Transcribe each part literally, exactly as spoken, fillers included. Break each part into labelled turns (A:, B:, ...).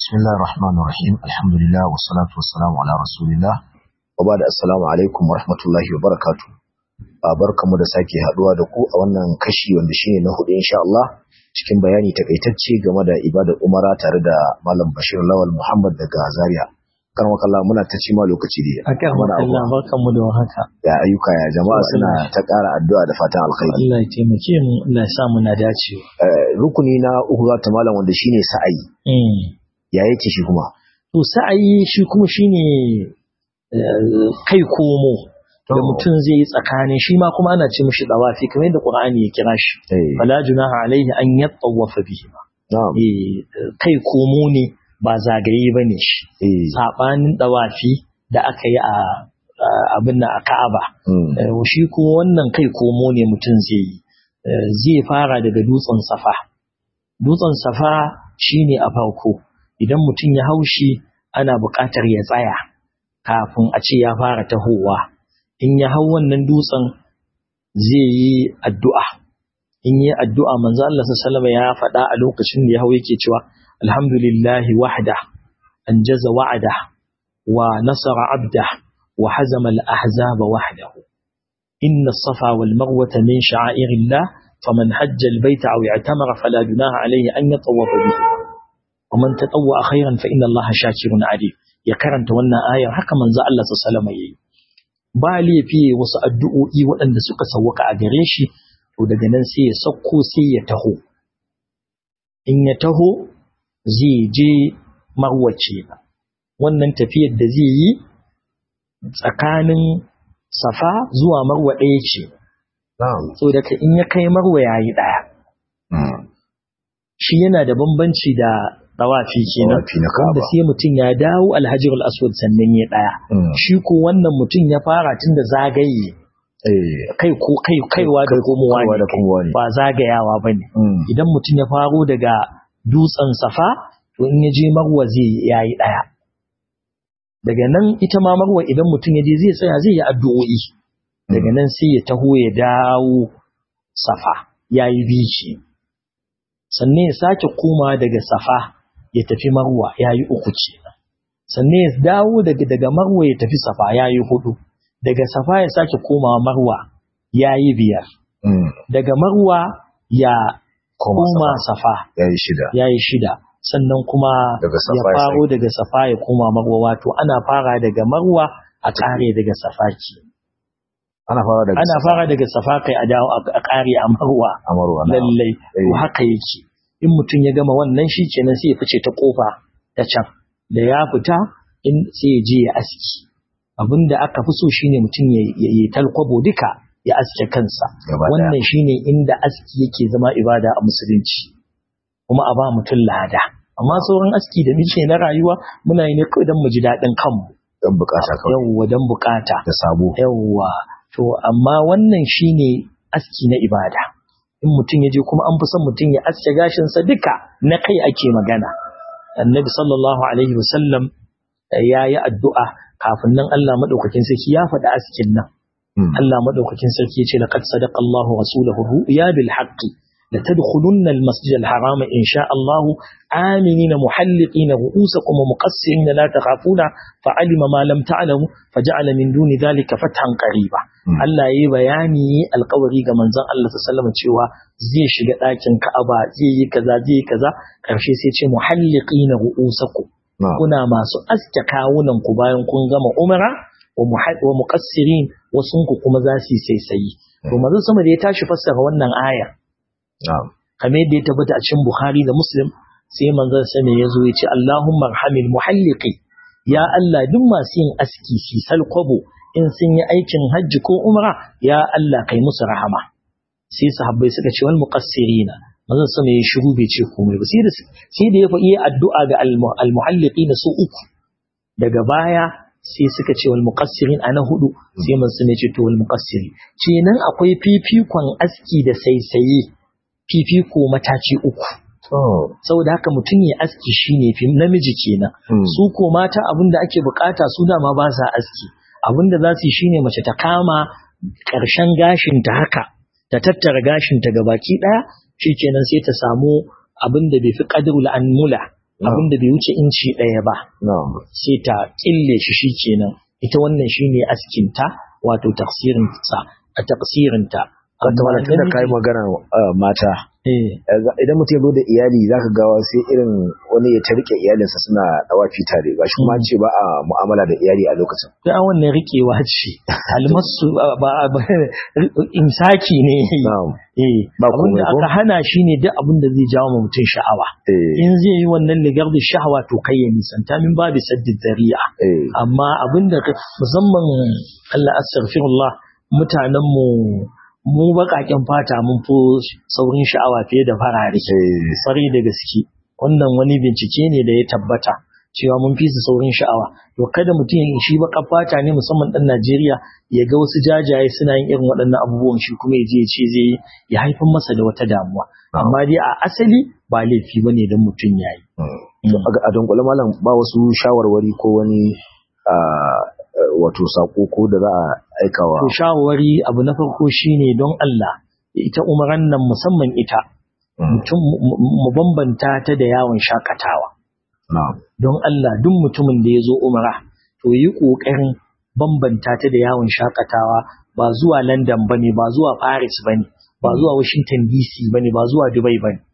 A: بسم الله الرحمن الرحيم الحمد لله والصلاة والسلام على رسول الله وبعد السلام عليكم ورحمة الله وبركاته barkamu da sake haduwa da ku a wannan kashi wanda shine na hudu insha Allah cikin bayani takaitacce game da ibadar umara tare da Malam Bashir Lawal Muhammad daga Zaria. Kan wakalla muna ta ci ma lokaci dai.
B: Akan Allah barkamu da haka.
A: Ya ayyuka ya jama'a suna ta ƙara addu'a da fatan alkhairi.
B: Allah ya taimake mu, Allah ya sa mu na dace.
A: Rukuni na uku za ta malam wanda shine sa'ayi.
B: Mm.
A: Ya yake shi kuma?
B: To sa'ayi shi kuma shine kai komo da mutum zai yi tsakanin shi ma kuma ana ce mishi dawafi kamar yadda Qur'ani ya kira shi. Fala junaha alaihi an yatawafa bihi. Eh kai komo ne ba zagaye bane shi. Sabanin dawafi da aka yi a abin nan a Ka'aba. Shi kuma wannan kai komo ne mutum zai yi. Zai fara daga dutsen Safa. Dutsen Safa shine a farko. Idan mutum ya haushi ana buƙatar ya tsaya kafin a ce ya fara tahowa. In ya hau wannan dutsen zai yi addu'a. In yi addu'a manzo Allah sallallahu alaihi wasallam ya faɗa a lokacin da ya hau yake cewa alhamdulillahi wahda anjaza wa'ada wa nasara abda wa hazama al-ahzaba wahdahu. Inna as-safa wal marwata min sha'airillah faman hajja al-bayta aw i'tamara fala junaha alayhi an yatawafa bihi. ومن تطوع خيرا فإن الله شاكر عليم. ya karanta wannan ayar haka manzo Allah sallallahu alaihi wasallam yayi ba laifi wasu addu'o'i waɗanda suka sawwaka a gare shi to daga nan sai ya sauko sai ya taho in ya taho zai je marwace wannan tafiyar da zai yi tsakanin safa zuwa marwa ɗaya ce na'am so daga in ya kai marwa yayi ɗaya shi yana da bambanci da tawafi kenan wanda sai mutum ya dawo alhajarul aswad sannan ya daya shi ko wannan mutum ya fara tun da zagaye kai ko kai kaiwa da komowa ne ba zagayawa bane idan mutum ya faro daga dutsen safa to in ya je marwa zai yayi daya daga nan ita ma marwa idan mutum ya je zai tsaya zai yi addu'o'i daga nan sai ya taho ya dawo safa yayi bici sannan ya sake koma daga safa ya tafi marwa ya yi uku ce sannan ya dawo daga daga marwa ya tafi safa ya yi hudu daga safa ya sake komawa marwa ya yi biyar daga marwa ya koma safa
A: ya yi shida
B: ya yi shida sannan kuma ya faro daga safa ya koma marwa wato ana fara daga marwa a kare daga safa ke
A: ana fara daga
B: ana fara daga safa kai a dawo a kare a marwa
A: a marwa
B: lallai to haka yake in mutum ya gama wannan shi kenan sai ya fice ta kofa ta can da ya fita in sai ya je ya aski abinda aka fi so shine mutum ya yi talkwabo duka ya aske kansa wannan shine inda aski yake zama ibada a musulunci kuma a ba mutum lada amma sauran aski da muke na rayuwa muna yi ne kawai don mu ji daɗin kanmu
A: don bukata kawai
B: yawwa don bukata
A: da sabo
B: yawwa to amma wannan shine aski na ibada in mutum ya je kuma an fi son mutum ya aske gashinsa duka na kai ake magana annabi sallallahu alaihi wasallam ya yi addu'a kafin nan Allah madaukakin sarki ya faɗi askin nan Allah madaukakin sarki ya ce laqad sadaqa Allahu rasulahu ru'ya bil haqqi la tadkhulunna al masjid al haram in sha Allah aminina muhalliqina ru'usakum wa muqassirin la takhafuna fa'alima ma lam ta'lamu faja'ala min duni dhalika fathan qariba Allah yayi bayani alƙawari ga manzon Allah sallallahu alaihi cewa zai shiga ɗakin Ka'aba zai yi kaza zai yi kaza karshe sai ce muhalliqina ru'usakum kuna masu aske kawunan ku bayan kun gama umra wa muqassirin wasun ku kuma za su sai sai to manzon sama da ya tashi fassara wannan aya kamar yadda ya tabbata a cikin Bukhari da Muslim sai manzon sama ya zo ya ce Allahumma arhamil muhalliqi ya Allah duk masu yin aski si salkwabo in sun yi aikin hajji ko umra ya Allah kai musu rahama sai sahabbai suka ce wal muqassirina manzon sama ya shiru bai ce komai ba sai da sai da ya faɗi addu'a ga al muhalliqina su uku daga baya sai suka ce wal muqassirin ana hudu sai manzon ya ce to wal muqassiri kenan akwai fifikon aski da saisaye fifiko mataci uku saboda haka mutum ya aski shine fi namiji kenan su ko mata abinda ake bukata su dama ba sa aski abinda za su yi shine mace ta kama ƙarshen gashinta haka ta tattara gashinta gabaki ɗaya shikenan sai ta samu abinda bai fi qadrul anmula abin da bai wuce inci ɗaya ba sai ta kille shi shikenan ita wannan shine askinta wato tafsirin sa a tafsirinta
A: wata wala tunda kai magana mata idan mutum ya zo da iyali zaka ga sai irin wani ya tarike iyalinsa suna dawafi tare gashi kuma ce ba a mu'amala da iyali a lokacin
B: da wannan rikewa ce almasu ba imsaki ne eh ba kuma aka hana shi ne duk abin da zai jawo mutum sha'awa in zai yi wannan ligar da sha'awa to kai ya nisanta min babu saddid dari'a amma abin da musamman Allah astaghfirullah mutanen mu mu baƙaƙen fata mun fi saurin sha'awa fiye da farare sarai da gaske wannan wani bincike ne da ya tabbata cewa mun fi su saurin sha'awa to kada mutum ya shi baƙar fata ne musamman ɗan Najeriya ya ga wasu jajaye suna yin irin waɗannan abubuwan shi kuma ya je ya ce zai ya haifar masa da wata damuwa amma dai a asali ba laifi bane dan mutum yayi
A: a dunkule malam ba wasu shawarwari ko wani wato sako ko da za a aikawa
B: to shawari abu na farko shine don Allah ita umaran nan musamman ita mutum mu bambanta ta da yawon shakatawa don Allah duk mutumin da ya zo umara to yi kokarin bambanta ta da yawon shakatawa ba zuwa London bane ba zuwa Paris bane ba zuwa Washington D C bane ba zuwa Dubai bane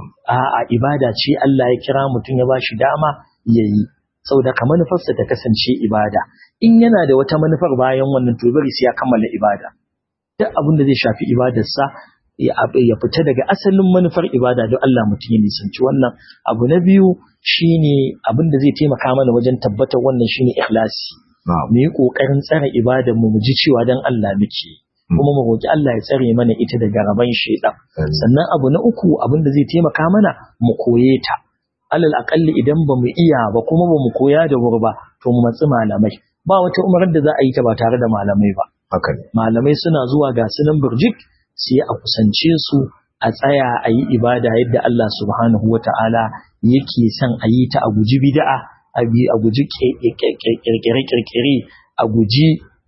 B: a'a ibada ce Allah ya kira mutum ya bashi dama yayi saboda ka manufarsa ta kasance ibada in yana da wata manufar bayan wannan to bari sai ya kammala ibada duk abin da zai shafi ibadarsa ya fita daga asalin manufar ibada don Allah mutum ya nisanci wannan abu na biyu shine abin da zai taimaka mana wajen tabbatar wannan shine ikhlasi mu yi kokarin tsare ibadar mu mu ji cewa dan Allah muke kuma mu roki Allah ya tsare mana ita daga raban shedan sannan abu na uku abin da zai taimaka mana mu koye ta alal akalli idan ba mu iya ba kuma ba mu koya da wuri ba to mu matsi malamai ba wata umarar da za a yi ta ba tare da malamai ba malamai suna zuwa ga sunan burjik sai a kusance su a tsaya a yi ibada yadda Allah subhanahu wata'ala yake son a yi ta a guji bid'a a guji kirkire-kirkire a guji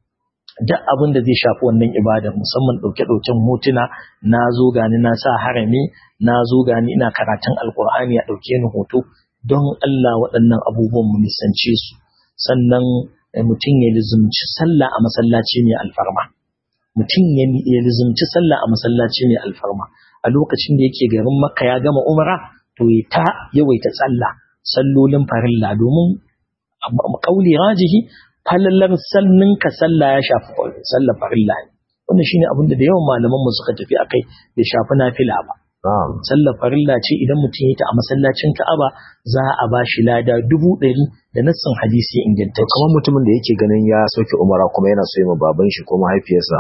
B: duk abin da zai shafi wannan ibadar musamman ɗauke-ɗauken hotuna na zo gani na sa harami na zo gani ina karatun alkur'ani a ɗauke ni hoto don Allah waɗannan abubuwan mu nisance su sannan mutum ya lizumci sallah a masallaci mai alfarma mutum ya lizumci sallah a masallaci mai alfarma a lokacin da yake garin Makka ya gama umara to ya ta yawaita sallah sallolin farilla domin kauli rajihi falalar sannin ka sallah ya shafi sallah farilla ne wannan shine abin da yawan malaman mu suka tafi akai bai shafi nafila ba sallah farilla ce idan mutum ya ta a masallacin Ka'aba za a ba shi lada dubu ɗari da nassin hadisi ingantacce
A: kamar mutumin da yake ganin ya sauke umara kuma yana so ya ma baban shi ko mahaifiyarsa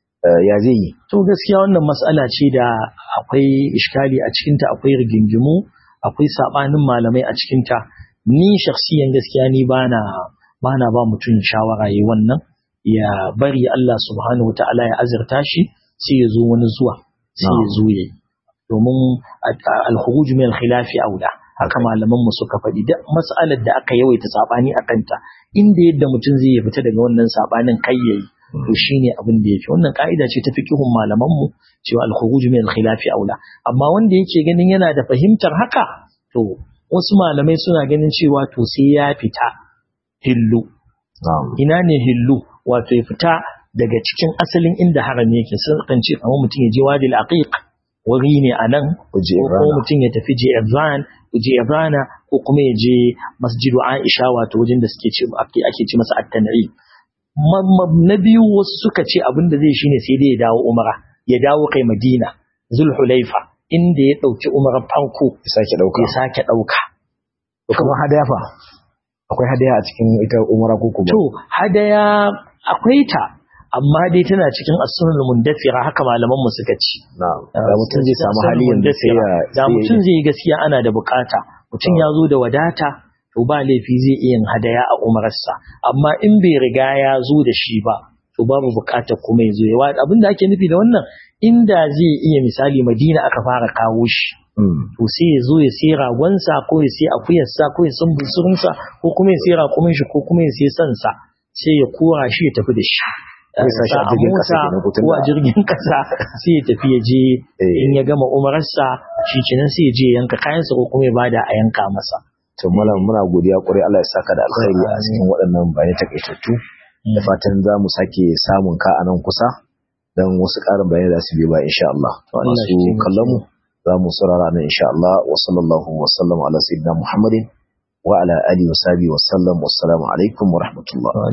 A: ya zai yi
B: to gaskiya wannan mas'ala ce da akwai iskali a cikin ta akwai rigingimu akwai sabanin malamai a cikin ta ni shakhsiyan gaskiya ni bana bana ba mutum shawara yi wannan ya bari Allah subhanahu wataala ya azurta shi sai ya zo wani zuwa sai ya zo yayi domin al-khuruj min al-khilafi aula haka malaman mu suka faɗi duk mas'alar da aka yawaita sabani akan ta inda yadda mutum zai fita daga wannan sabanin kai yayi to shine abin da yake wannan kaida ce ta fiqhun malaman mu cewa al-khuruj min al-khilafi aula amma wanda yake ganin yana da fahimtar haka to wasu malamai suna ganin cewa to sai ya fita hillu ina ne hillu wato ya fita daga cikin asalin inda harami yake sun kan ce kamar mutum ya je wadi al-aqiq wuri ne anan ko mutum ya tafi Ji'irran Ji'irrana ko kuma ya je Masjidu Aisha wato wajen da suke ce ake ce masa at-tan'im na biyu wasu suka ce abin da zai shine sai dai ya dawo umara ya dawo kai Madina Zulhulaifa inda ya dauki umarar farko
A: ya sake dauka
B: ya sake dauka
A: to kamar hadaya fa akwai hadaya a cikin ita umara ko kuma
B: to hadaya akwai ta amma dai tana cikin as-sunnah mundathira haka malaman mu suka ci
A: na'am da mutum zai samu hali yanda sai ya
B: da mutum zai gaskiya ana da bukata mutum ya zo da wadata to ba laifi zai iya yin hadaya a umararsa amma in bai riga ya zo da shi ba to babu bukatar kuma ya zo ya abin da ake nufi da wannan inda zai iya misali Madina aka fara kawo shi to sai ya zo ya sai ragonsa ko ya sai akuyarsa ko ya san bunsurinsa ko kuma ya sai rakumin shi ko kuma ya sai sansa sai ya kora shi ya tafi da shi sa a mota ko a jirgin kasa sai ya tafi ya je in ya gama umararsa shi kenan sai ya je yanka kayansa ko kuma ya bada a yanka masa
A: to malam muna godiya kwarai Allah ya saka da alkhairi a cikin waɗannan bayanai takaitattu da fatan za mu sake samun ka a nan kusa dan wasu ƙarin bayanai za su biyo ba insha Allah masu kallon mu za mu saurara nan insha Allah wa sallallahu wa sallam ala sayyidina Muhammadin wa ala alihi wa sahbihi wa sallam wassalamu alaikum wa rahmatullah